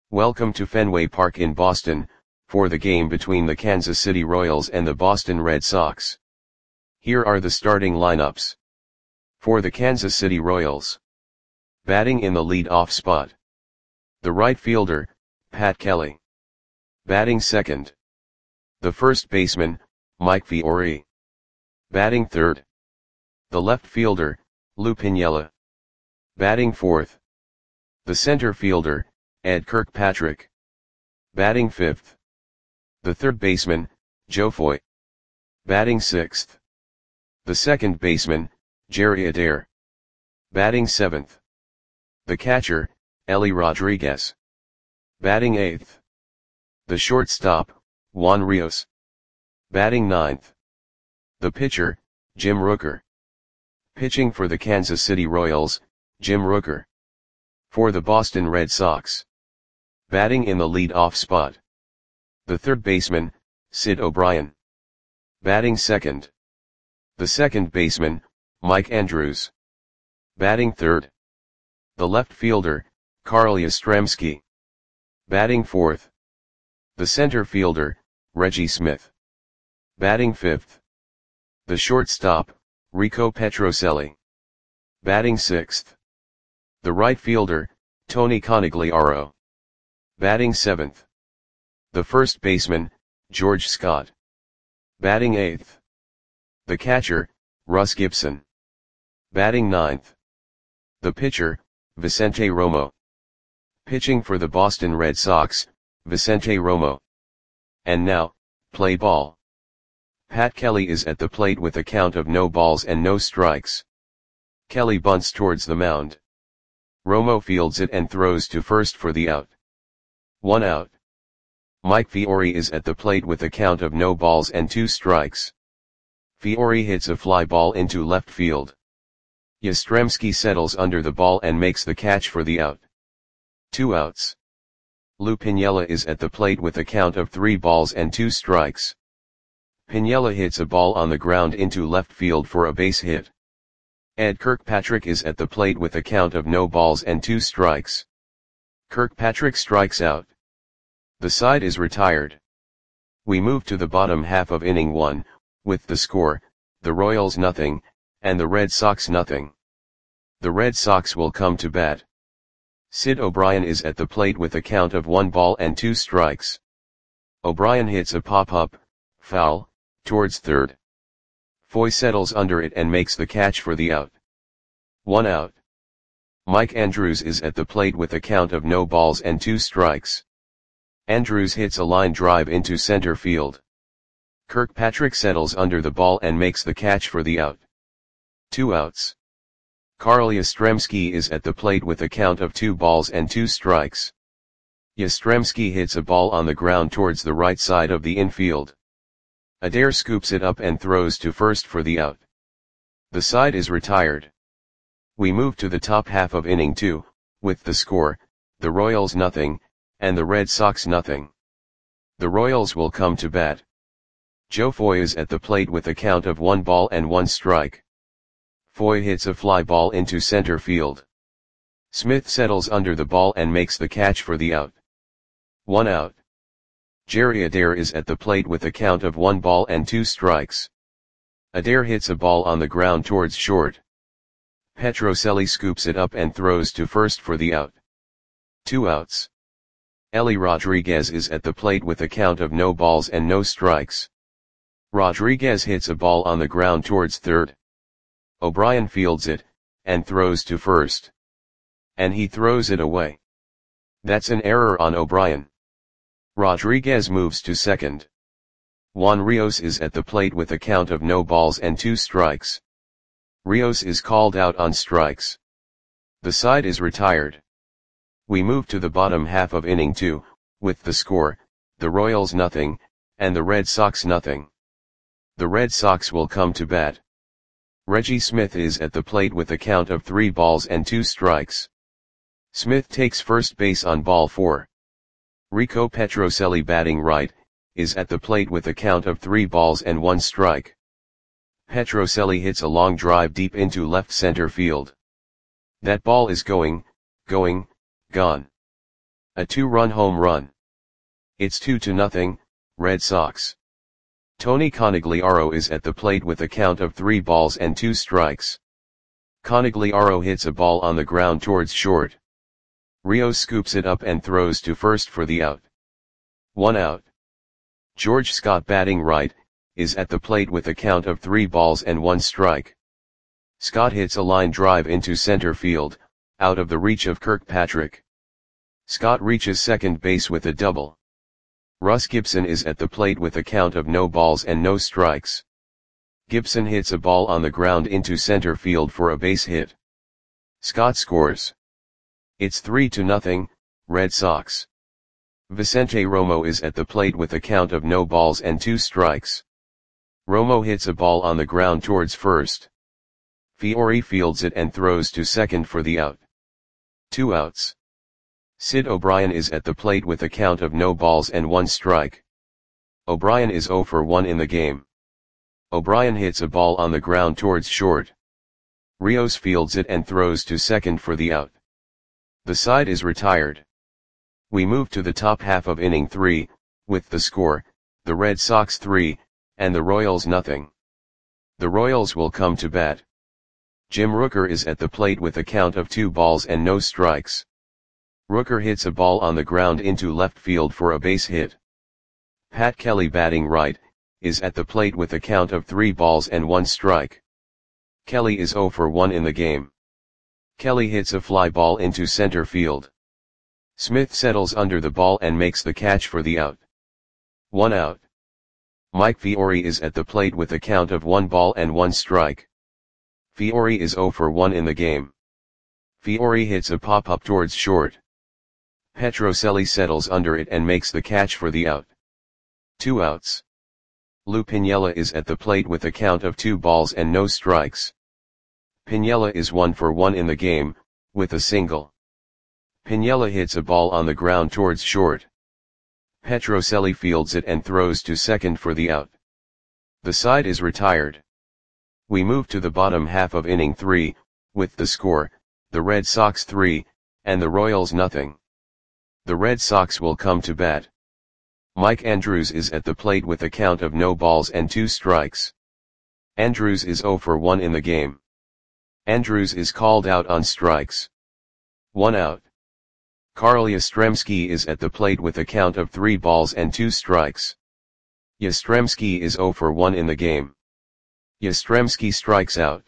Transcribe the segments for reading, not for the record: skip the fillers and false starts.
Welcome to Fenway Park in Boston, for the game between the Kansas City Royals and the Boston Red Sox. Here are the starting lineups. For the Kansas City Royals. Batting in the lead-off spot. The right fielder, Pat Kelly. Batting second. The first baseman, Mike Fiore. Batting third. The left fielder, Lou Piniella. Batting fourth. The center fielder, Ed Kirkpatrick. Batting fifth. The third baseman, Joe Foy. Batting sixth. The second baseman, Jerry Adair. Batting seventh. The catcher, Ellie Rodriguez. Batting eighth. The shortstop, Juan Rios. Batting ninth. The pitcher, Jim Rooker. Pitching for the Kansas City Royals, Jim Rooker. For the Boston Red Sox. Batting in the lead-off spot. The third baseman, Sid O'Brien. Batting second. The second baseman, Mike Andrews. Batting third. The left fielder, Carl Yastrzemski. Batting fourth. The center fielder, Reggie Smith. Batting fifth. The shortstop, Rico Petrocelli. Batting sixth. The right fielder, Tony Conigliaro. Batting seventh. The first baseman, George Scott. Batting eighth. The catcher, Russ Gibson. Batting ninth. The pitcher, Vicente Romo. Pitching for the Boston Red Sox, Vicente Romo. And now, play ball. Pat Kelly is at the plate with a count of no balls and no strikes. Kelly bunts towards the mound. Romo fields it and throws to first for the out. 1 out. Mike Fiore is at the plate with a count of no balls and 2 strikes. Fiore hits a fly ball into left field. Yastrzemski settles under the ball and makes the catch for the out. 2 outs. Lou Piniella is at the plate with a count of 3 balls and 2 strikes. Piniella hits a ball on the ground into left field for a base hit. Ed Kirkpatrick is at the plate with a count of no balls and 2 strikes. Kirkpatrick strikes out. The side is retired. We move to the bottom half of inning 1, with the score, the Royals nothing, and the Red Sox nothing. The Red Sox will come to bat. Sid O'Brien is at the plate with a count of 1 ball and 2 strikes. O'Brien hits a pop-up, foul, towards third. Foy settles under it and makes the catch for the out. 1 out. Mike Andrews is at the plate with a count of no balls and 2 strikes. Andrews hits a line drive into center field. Kirkpatrick settles under the ball and makes the catch for the out. 2 outs. Carl Yastrzemski is at the plate with a count of 2 balls and 2 strikes. Yastrzemski hits a ball on the ground towards the right side of the infield. Adair scoops it up and throws to first for the out. The side is retired. We move to the top half of inning 2, with the score, the Royals nothing, and the Red Sox nothing. The Royals will come to bat. Joe Foy is at the plate with a count of 1 ball and 1 strike. Foy hits a fly ball into center field. Smith settles under the ball and makes the catch for the out. 1 out. Jerry Adair is at the plate with a count of 1 ball and 2 strikes. Adair hits a ball on the ground towards short. Petrocelli scoops it up and throws to first for the out. 2 outs. Ellie Rodriguez is at the plate with a count of no balls and no strikes. Rodriguez hits a ball on the ground towards third. O'Brien fields it, and throws to first. And he throws it away. That's an error on O'Brien. Rodriguez moves to second. Juan Rios is at the plate with a count of no balls and 2 strikes. Rios is called out on strikes. The side is retired. We move to the bottom half of inning 2, with the score, the Royals nothing, and the Red Sox nothing. The Red Sox will come to bat. Reggie Smith is at the plate with a count of 3 balls and 2 strikes. Smith takes first base on ball 4. Rico Petrocelli batting right, is at the plate with a count of 3 balls and 1 strike. Petrocelli hits a long drive deep into left center field. That ball is gone. A 2-run home run. It's 2-0, Red Sox. Tony Conigliaro is at the plate with a count of 3 balls and 2 strikes. Conigliaro hits a ball on the ground towards short. Rios scoops it up and throws to first for the out. 1 out. George Scott, batting right, is at the plate with a count of 3 balls and 1 strike. Scott hits a line drive into center field, out of the reach of Kirkpatrick. Scott reaches second base with a double. Russ Gibson is at the plate with a count of no balls and no strikes. Gibson hits a ball on the ground into center field for a base hit. Scott scores. It's 3-0, Red Sox. Vicente Romo is at the plate with a count of no balls and 2 strikes. Romo hits a ball on the ground towards first. Fiore fields it and throws to second for the out. 2 outs. Sid O'Brien is at the plate with a count of no balls and 1 strike. O'Brien is 0 for 1 in the game. O'Brien hits a ball on the ground towards short. Rios fields it and throws to second for the out. The side is retired. We move to the top half of inning 3, with the score, the Red Sox 3, and the Royals nothing. The Royals will come to bat. Jim Rooker is at the plate with a count of 2 balls and no strikes. Rooker hits a ball on the ground into left field for a base hit. Pat Kelly, batting right, is at the plate with a count of 3 balls and 1 strike. Kelly is 0 for 1 in the game. Kelly hits a fly ball into center field. Smith settles under the ball and makes the catch for the out. 1 out. Mike Fiore is at the plate with a count of 1 ball and 1 strike. Fiore is 0 for 1 in the game. Fiore hits a pop-up towards short. Petrocelli settles under it and makes the catch for the out. 2 outs. Lou Piniella is at the plate with a count of 2 balls and no strikes. Piniella is 1 for 1 in the game, with a single. Piniella hits a ball on the ground towards short. Petrocelli fields it and throws to second for the out. The side is retired. We move to the bottom half of inning 3, with the score, the Red Sox 3, and the Royals nothing. The Red Sox will come to bat. Mike Andrews is at the plate with a count of no balls and 2 strikes. Andrews is 0 for 1 in the game. Andrews is called out on strikes. 1 out. Carl Yastrzemski is at the plate with a count of 3 balls and 2 strikes. Yastrzemski is 0 for 1 in the game. Yastrzemski strikes out.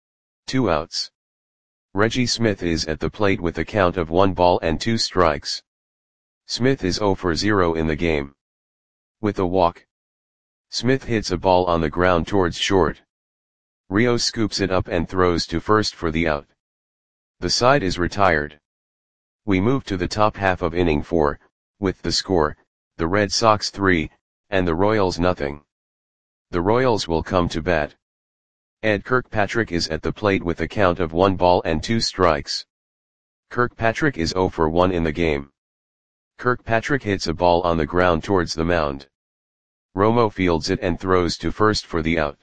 2 outs. Reggie Smith is at the plate with a count of 1 ball and 2 strikes. Smith is 0 for 0 in the game. With a walk. Smith hits a ball on the ground towards short. Rios scoops it up and throws to first for the out. The side is retired. We move to the top half of inning 4, with the score, the Red Sox 3, and the Royals nothing. The Royals will come to bat. Ed Kirkpatrick is at the plate with a count of 1 ball and 2 strikes. Kirkpatrick is 0 for 1 in the game. Kirkpatrick hits a ball on the ground towards the mound. Romo fields it and throws to first for the out.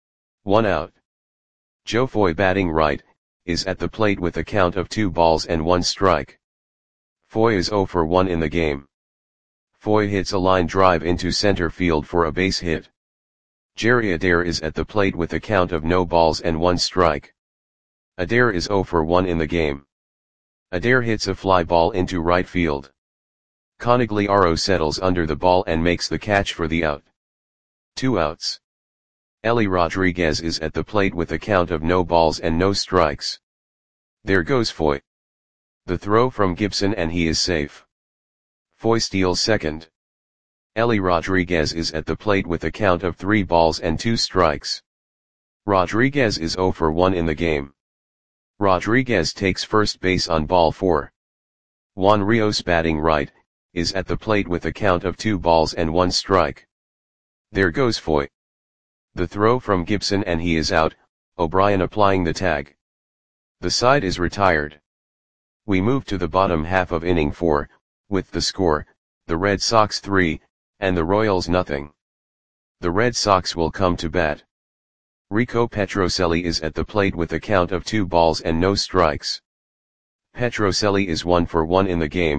1 out. Joe Foy, batting right, is at the plate with a count of 2 balls and 1 strike. Foy is 0 for 1 in the game. Foy hits a line drive into center field for a base hit. Jerry Adair is at the plate with a count of no balls and 1 strike. Adair is 0 for 1 in the game. Adair hits a fly ball into right field. Conigliaro settles under the ball and makes the catch for the out. 2 outs. Ellie Rodriguez is at the plate with a count of no balls and no strikes. There goes Foy. The throw from Gibson and he is safe. Foy steals second. Ellie Rodriguez is at the plate with a count of 3 balls and 2 strikes. Rodriguez is 0 for 1 in the game. Rodriguez takes first base on ball 4. Juan Rios, batting right, is at the plate with a count of 2 balls and 1 strike. There goes Foy. The throw from Gibson and he is out, O'Brien applying the tag. The side is retired. We move to the bottom half of inning 4, with the score, the Red Sox 3, and the Royals nothing. The Red Sox will come to bat. Rico Petrocelli is at the plate with a count of 2 balls and no strikes. Petrocelli is 1 for 1 in the game,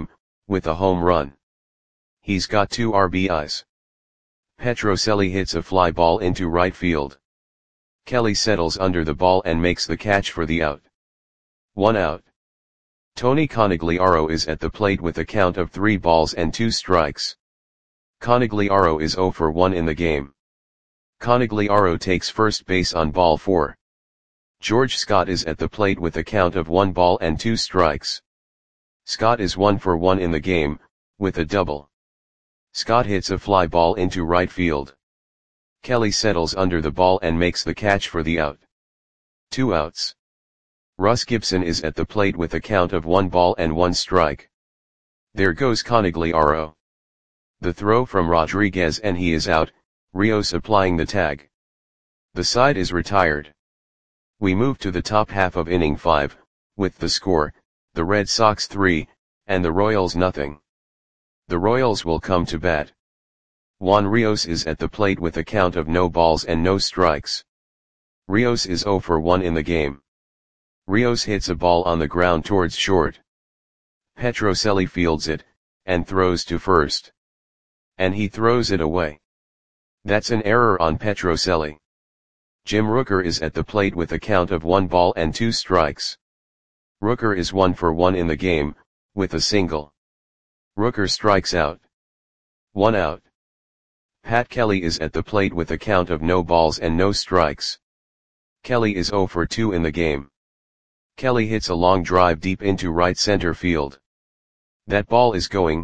with a home run. He's got 2 RBIs. Petrocelli hits a fly ball into right field. Kelly settles under the ball and makes the catch for the out. 1 out. Tony Conigliaro is at the plate with a count of 3 balls and 2 strikes. Conigliaro is 0 for 1 in the game. Conigliaro takes first base on ball 4. George Scott is at the plate with a count of 1 ball and 2 strikes. Scott is 1 for 1 in the game, with a double. Scott hits a fly ball into right field. Kelly settles under the ball and makes the catch for the out. 2 outs. Russ Gibson is at the plate with a count of 1 ball and 1 strike. There goes Conigliaro. The throw from Rodriguez and he is out, Rios applying the tag. The side is retired. We move to the top half of inning 5, with the score, the Red Sox 3, and the Royals nothing. The Royals will come to bat. Juan Rios is at the plate with a count of no balls and no strikes. Rios is 0 for 1 in the game. Rios hits a ball on the ground towards short. Petrocelli fields it, and throws to first. And he throws it away. That's an error on Petrocelli. Jim Rooker is at the plate with a count of 1 ball and 2 strikes. Rooker is 1 for 1 in the game, with a single. Rooker strikes out. 1 out. Pat Kelly is at the plate with a count of no balls and no strikes. Kelly is 0 for 2 in the game. Kelly hits a long drive deep into right center field. That ball is gone.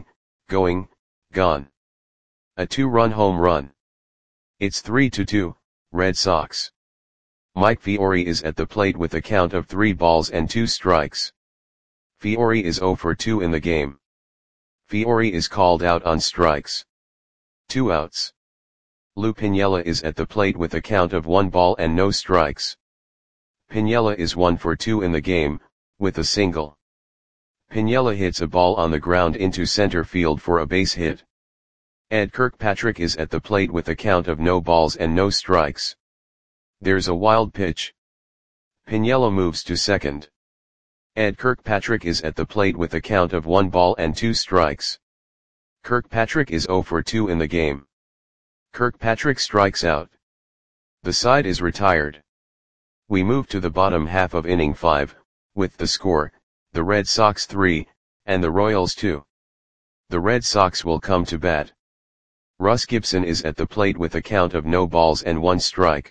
A 2-run home run. It's 3-2, Red Sox. Mike Fiore is at the plate with a count of 3 balls and 2 strikes. Fiore is 0 for 2 in the game. Fiore is called out on strikes. 2 outs. Lou Piniella is at the plate with a count of 1 ball and no strikes. Piniella is 1 for 2 in the game, with a single. Piniella hits a ball on the ground into center field for a base hit. Ed Kirkpatrick is at the plate with a count of no balls and no strikes. There's a wild pitch. Piniella moves to second. Ed Kirkpatrick is at the plate with a count of 1 ball and 2 strikes. Kirkpatrick is 0 for 2 in the game. Kirkpatrick strikes out. The side is retired. We move to the bottom half of inning 5, with the score, the Red Sox 3, and the Royals 2. The Red Sox will come to bat. Russ Gibson is at the plate with a count of no balls and 1 strike.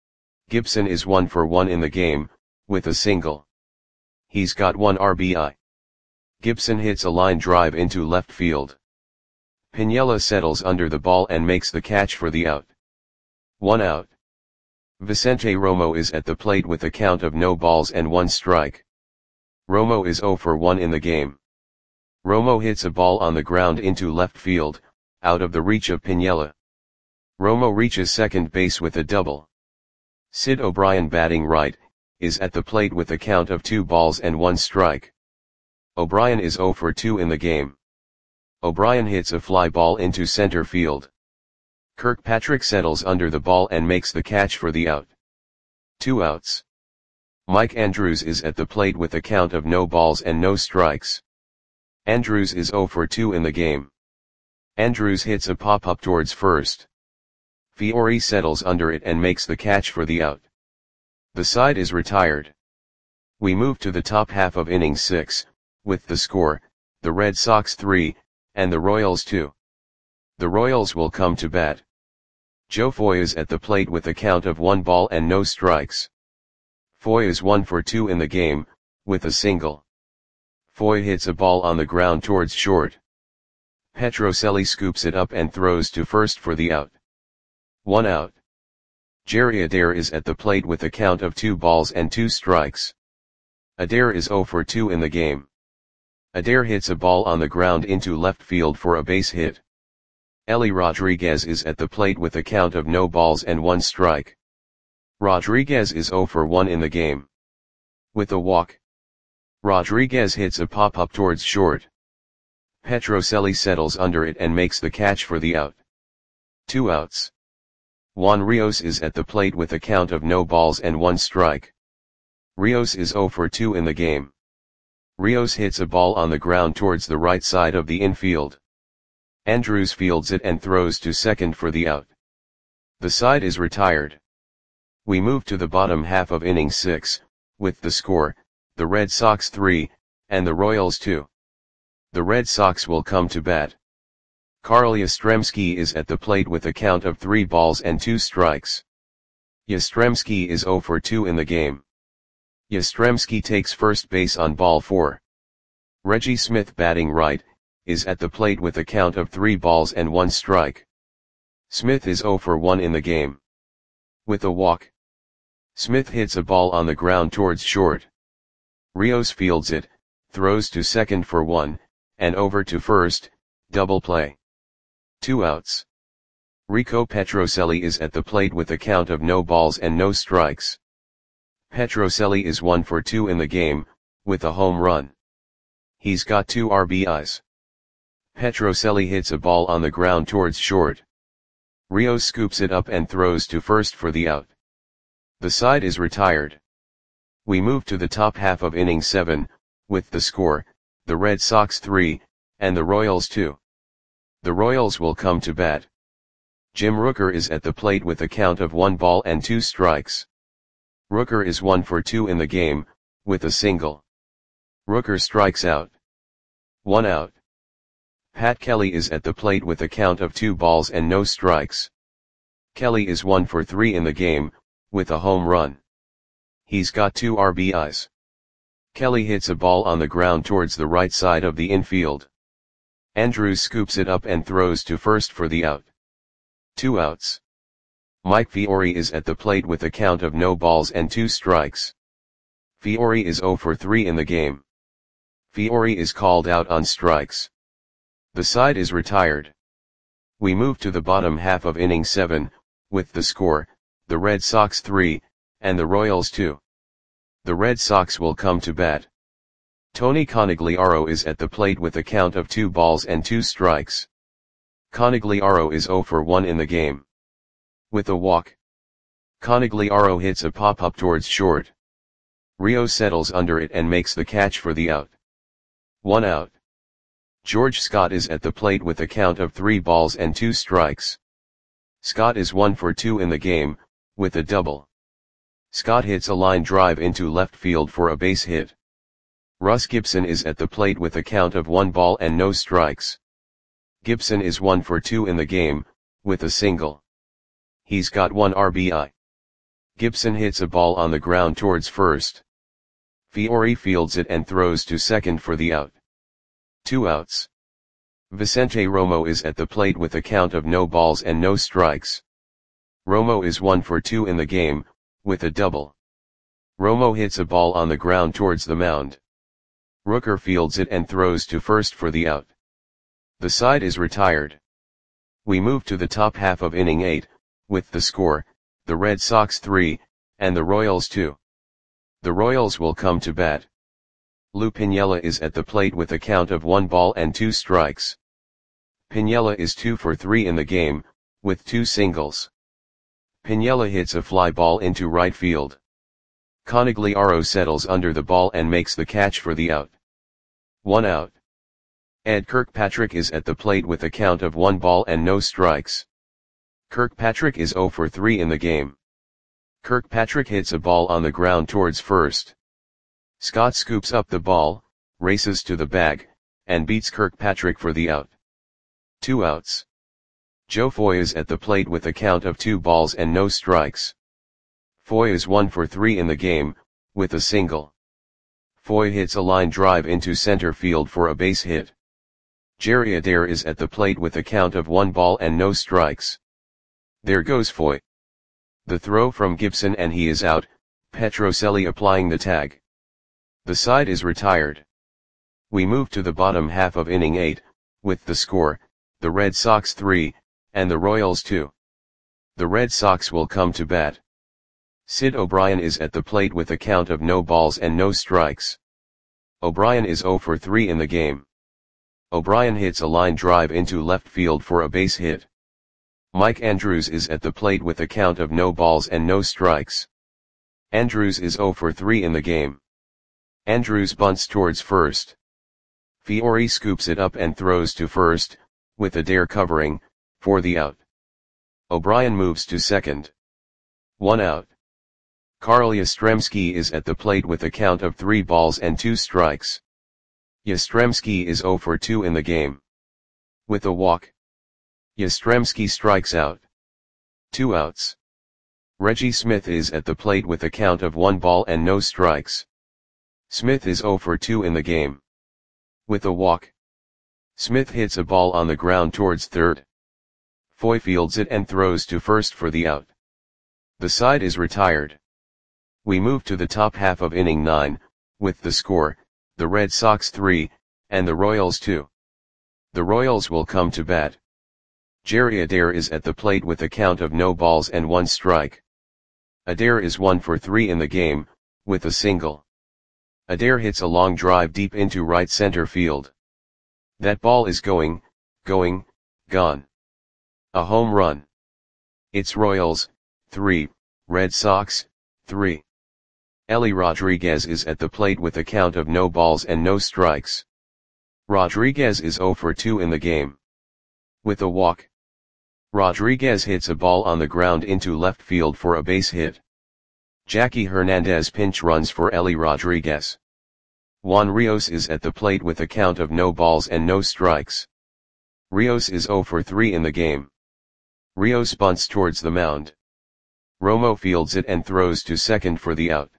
Gibson is 1 for 1 in the game, with a single. He's got 1 RBI. Gibson hits a line drive into left field. Piniella settles under the ball and makes the catch for the out. 1 out. Vicente Romo is at the plate with a count of no balls and 1 strike. Romo is 0 for 1 in the game. Romo hits a ball on the ground into left field, out of the reach of Piniella. Romo reaches second base with a double. Sid O'Brien, batting right, is at the plate with a count of 2 balls and 1 strike. O'Brien is 0 for 2 in the game. O'Brien hits a fly ball into center field. Kirkpatrick settles under the ball and makes the catch for the out. 2 outs. Mike Andrews is at the plate with a count of no balls and no strikes. Andrews is 0 for 2 in the game. Andrews hits a pop-up towards first. Fiore settles under it and makes the catch for the out. The side is retired. We move to the top half of inning 6, with the score, the Red Sox 3, and the Royals 2. The Royals will come to bat. Joe Foy is at the plate with a count of 1 ball and no strikes. Foy is 1 for 2 in the game, with a single. Foy hits a ball on the ground towards short. Petrocelli scoops it up and throws to first for the out. 1 out. Jerry Adair is at the plate with a count of 2 balls and 2 strikes. Adair is 0 for 2 in the game. Adair hits a ball on the ground into left field for a base hit. Ellie Rodriguez is at the plate with a count of no balls and 1 strike. Rodriguez is 0 for 1 in the game. With a walk. Rodriguez hits a pop-up towards short. Petrocelli settles under it and makes the catch for the out. 2 outs. Juan Rios is at the plate with a count of no balls and 1 strike. Rios is 0 for 2 in the game. Rios hits a ball on the ground towards the right side of the infield. Andrews fields it and throws to second for the out. The side is retired. We move to the bottom half of inning 6, with the score, the Red Sox 3, and the Royals 2. The Red Sox will come to bat. Carl Yastrzemski is at the plate with a count of 3 balls and 2 strikes. Yastrzemski is 0 for 2 in the game. Yastrzemski takes first base on ball 4. Reggie Smith, batting right, is at the plate with a count of 3 balls and 1 strike. Smith is 0 for 1 in the game. With a walk, Smith hits a ball on the ground towards short. Rios fields it, throws to second for 1, and over to first, double play. 2 outs. Rico Petrocelli is at the plate with a count of no balls and no strikes. Petrocelli is 1 for 2 in the game, with a home run. He's got 2 RBIs. Petrocelli hits a ball on the ground towards short. Rios scoops it up and throws to first for the out. The side is retired. We move to the top half of inning 7, with the score, the Red Sox 3, and the Royals 2. The Royals will come to bat. Jim Rooker is at the plate with a count of 1 ball and 2 strikes. Rooker is 1 for 2 in the game, with a single. Rooker strikes out. 1 out. Pat Kelly is at the plate with a count of 2 balls and no strikes. Kelly is 1 for 3 in the game, with a home run. He's got 2 RBIs. Kelly hits a ball on the ground towards the right side of the infield. Andrews scoops it up and throws to first for the out. 2 outs. Mike Fiore is at the plate with a count of no balls and 2 strikes. Fiore is 0 for 3 in the game. Fiore is called out on strikes. The side is retired. We move to the bottom half of inning 7, with the score, the Red Sox 3, and the Royals 2. The Red Sox will come to bat. Tony Conigliaro is at the plate with a count of 2 balls and 2 strikes. Conigliaro is 0 for 1 in the game. With a walk, Conigliaro hits a pop-up towards short. Rio settles under it and makes the catch for the out. 1 out. George Scott is at the plate with a count of 3 balls and 2 strikes. Scott is 1 for 2 in the game, with a double. Scott hits a line drive into left field for a base hit. Russ Gibson is at the plate with a count of 1 ball and no strikes. Gibson is 1 for 2 in the game, with a single. He's got 1 RBI. Gibson hits a ball on the ground towards first. Fiore fields it and throws to second for the out. 2 outs. Vicente Romo is at the plate with a count of no balls and no strikes. Romo is 1 for 2 in the game, with a double. Romo hits a ball on the ground towards the mound. Rooker fields it and throws to first for the out. The side is retired. We move to the top half of inning 8, with the score, the Red Sox 3, and the Royals 2. The Royals will come to bat. Lou Piniella is at the plate with a count of 1 ball and 2 strikes. Piniella is 2 for 3 in the game, with 2 singles. Piniella hits a fly ball into right field. Conigliaro settles under the ball and makes the catch for the out. 1 out. Ed Kirkpatrick is at the plate with a count of 1 ball and no strikes. Kirkpatrick is 0 for 3 in the game. Kirkpatrick hits a ball on the ground towards first. Scott scoops up the ball, races to the bag, and beats Kirkpatrick for the out. 2 outs. Joe Foy is at the plate with a count of 2 balls and no strikes. Foy is 1 for 3 in the game, with a single. Foy hits a line drive into center field for a base hit. Jerry Adair is at the plate with a count of 1 ball and no strikes. There goes Foy. The throw from Gibson and he is out, Petrocelli applying the tag. The side is retired. We move to the bottom half of inning 8, with the score, the Red Sox 3, and the Royals 2. The Red Sox will come to bat. Sid O'Brien is at the plate with a count of no balls and no strikes. O'Brien is 0 for 3 in the game. O'Brien hits a line drive into left field for a base hit. Mike Andrews is at the plate with a count of no balls and no strikes. Andrews is 0 for 3 in the game. Andrews bunts towards first. Fiore scoops it up and throws to first, with Adair covering, for the out. O'Brien moves to second. 1 out. Carl Yastrzemski is at the plate with a count of 3 balls and 2 strikes. Yastrzemski is 0 for 2 in the game. With a walk, Yastrzemski strikes out. 2 outs. Reggie Smith is at the plate with a count of 1 ball and no strikes. Smith is 0 for 2 in the game. With a walk, Smith hits a ball on the ground towards third. Foy fields it and throws to first for the out. The side is retired. We move to the top half of inning 9, with the score, the Red Sox 3, and the Royals 2. The Royals will come to bat. Jerry Adair is at the plate with a count of no balls and 1 strike. Adair is 1 for 3 in the game, with a single. Adair hits a long drive deep into right center field. That ball is gone. A home run. It's Royals, 3, Red Sox, 3. Ellie Rodriguez is at the plate with a count of no balls and no strikes. Rodriguez is 0 for 2 in the game. With a walk, Rodriguez hits a ball on the ground into left field for a base hit. Jackie Hernandez pinch runs for Ellie Rodriguez. Juan Rios is at the plate with a count of no balls and no strikes. Rios is 0 for 3 in the game. Rios bunts towards the mound. Romo fields it and throws to second for the out.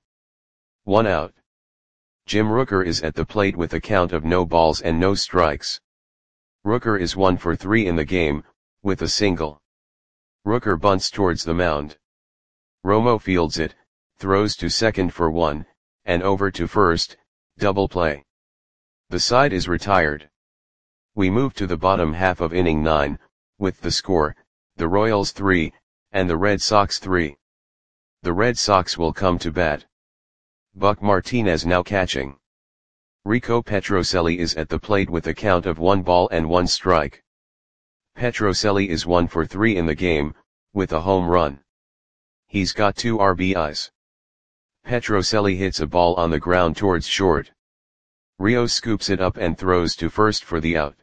1 out. Jim Rooker is at the plate with a count of no balls and no strikes. Rooker is 1 for 3 in the game, with a single. Rooker bunts towards the mound. Romo fields it, throws to second for 1, and over to first, double play. The side is retired. We move to the bottom half of inning 9, with the score, the Royals 3, and the Red Sox 3. The Red Sox will come to bat. Buck Martinez now catching. Rico Petrocelli is at the plate with a count of 1 ball and 1 strike. Petrocelli is 1 for 3 in the game, with a home run. He's got 2 RBIs. Petrocelli hits a ball on the ground towards short. Rios scoops it up and throws to first for the out.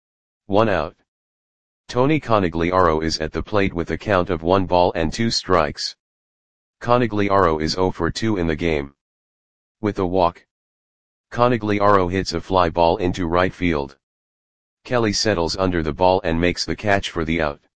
1 out. Tony Conigliaro is at the plate with a count of 1 ball and 2 strikes. Conigliaro is 0 for 2 in the game. With a walk, Conigliaro hits a fly ball into right field. Kelly settles under the ball and makes the catch for the out.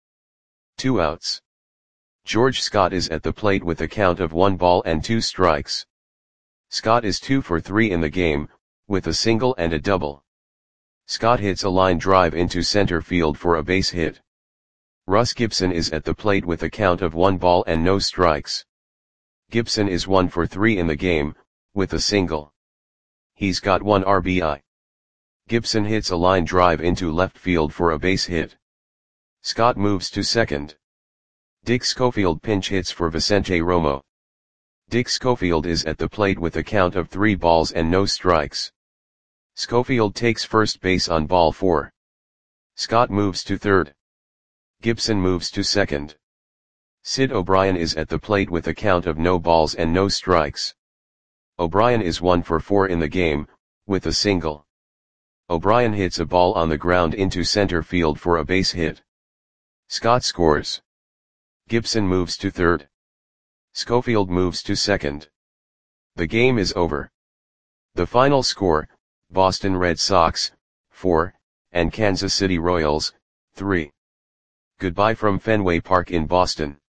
2 outs. George Scott is at the plate with a count of 1 ball and 2 strikes. Scott is 2 for 3 in the game, with a single and a double. Scott hits a line drive into center field for a base hit. Russ Gibson is at the plate with a count of 1 ball and no strikes. Gibson is 1 for 3 in the game, with a single. He's got 1 RBI. Gibson hits a line drive into left field for a base hit. Scott moves to second. Dick Schofield pinch hits for Vicente Romo. Dick Schofield is at the plate with a count of 3 balls and no strikes. Schofield takes first base on ball 4. Scott moves to third. Gibson moves to second. Sid O'Brien is at the plate with a count of no balls and no strikes. O'Brien is 1 for 4 in the game, with a single. O'Brien hits a ball on the ground into center field for a base hit. Scott scores. Gibson moves to third. Schofield moves to second. The game is over. The final score, Boston Red Sox, 4, and Kansas City Royals, 3. Goodbye from Fenway Park in Boston.